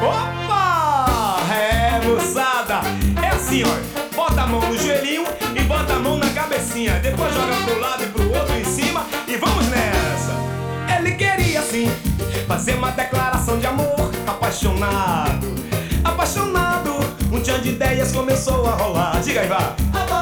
Opa! É, moçada, é assim, ó. Bota a mão no joelhinho e bota a mão na cabecinha. Depois joga pro lado e pro outro em cima e vamos nessa. Ele queria, assim, fazer uma declaração de amor. Apaixonado, apaixonado. Um tchan de ideias começou a rolar. Diga aí, vá.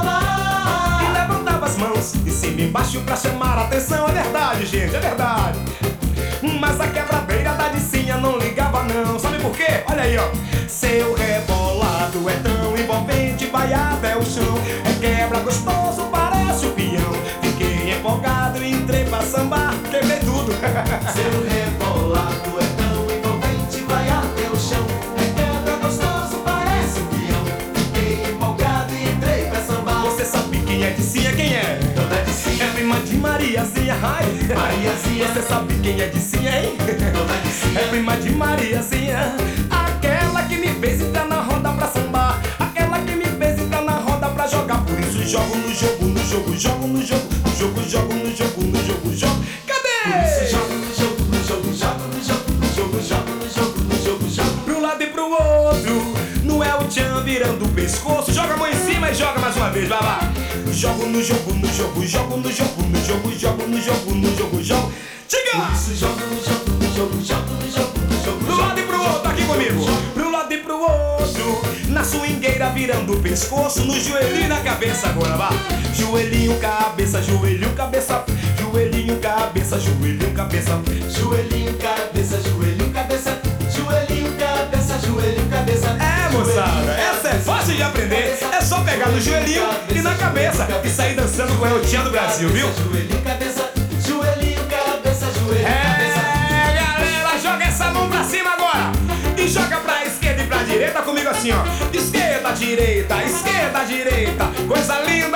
E levantava as mãos de cima e embaixo pra chamar a atenção. É verdade, gente, é verdade. Mas a quebradeira da Dicinha não ligava não. Sabe por quê? Olha aí, ó. Seu rebolado é tão envolvente, vai até o chão. É quebra gostoso, parece o peão. Fiquei empolgado e entrei pra sambar. Quebrei tudo. Seu rebolado é tão envolvente, vai até o chão. É quebra gostoso, parece o peão. Fiquei empolgado e entrei pra sambar. Você sabe quem é Dicinha? Quem é? Dona Dicinha. É prima de Mariazinha, ai. Mariazinha. Você sabe quem é Dicinha, hein? Dona Dicinha. É prima de Mariazinha. Aquela que me fez entrar na roda pra sambar. Aquela que me fez entrar na roda pra jogar. Por isso jogo no jogo, no jogo, jogo no jogo. No jogo, jogo no jogo, no jogo, jogo. Cadê? Por isso jogo no jogo, no jogo, jogo no jogo, no jogo, jogo no jogo, no jogo, jogo. Pro lado e pro outro. Não é o tchan virando o pescoço. Joga a mão em cima e joga mais uma vez, vai lá. Jogo no jogo, no jogo, jogo no jogo, no jogo, jogo no jogo, no jogo, jogo. Diga! Por isso jogo no jogo, no jogo, jogo no jogo, no jogo, Pro lado e pro outro, aqui comigo. Pro lado e pro outro. Na swingueira virando o pescoço. No joelhinho e na cabeça agora, vá. Joelhinho, cabeça, joelhinho, cabeça. Joelhinho, cabeça, joelhinho, cabeça. Joelhinho, cabeça, joelhinho, cabeça. Joelhinho, cabeça, joelhinho, cabeça. É, moçada, essa é fácil de aprender. É só pegar no joelhinho e na cabeça e sair dançando com o tchan do Brasil, viu? Joelhinho, cabeça, joelhinho, cabeça, joelhinho, cabeça. É, galera, joga essa mão pra cima agora. E joga pra esquerda e pra direita comigo assim, ó. Esquerda, direita, esquerda, direita. Coisa linda,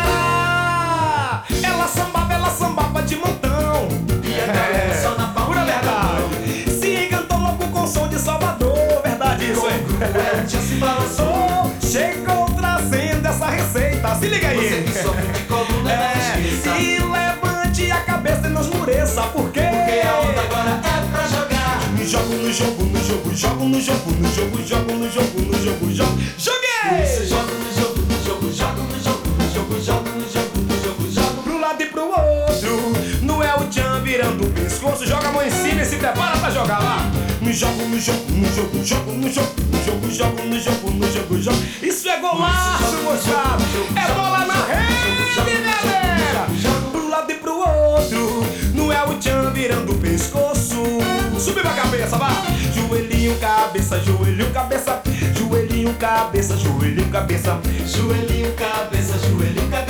galera. Ela sambava de montão. E a galera só na palma pura da verdade. Se encantou louco com som de Salvador. Verdade isso, hein? O tchan se balançou. Chegou trazendo essa receita. Se liga aí. Você que sofre de coluna, não esqueça. E levante a cabeça e não esmureça. Por quê? Porque a onda agora é pra jogar. Jogo no jogo, no jogo, jogo no jogo, no jogo, jogo no jogo, no jogo, jogo. Joguei! Isso, jogo no jogo, no jogo, jogo no jogo, no jogo, jogo no jogo, no jogo, jogo. Pro lado e pro outro. Não é o tchan virando o pescoço. Joga a mão em cima e se prepara pra jogar lá. No jogo, no jogo, no jogo, jogo no jogo, no jogo, jogo no jogo, no jogo, jogo. Isso é golaço, moçada. É bola na rede, galera. Pro lado e pro outro. Não é o tchan virando o pescoço. Subir pra cabeça, vá. Joelhinho, cabeça, joelhinho, cabeça. Joelhinho, cabeça, joelhinho, cabeça. Joelhinho, cabeça, joelhinho, cabeça.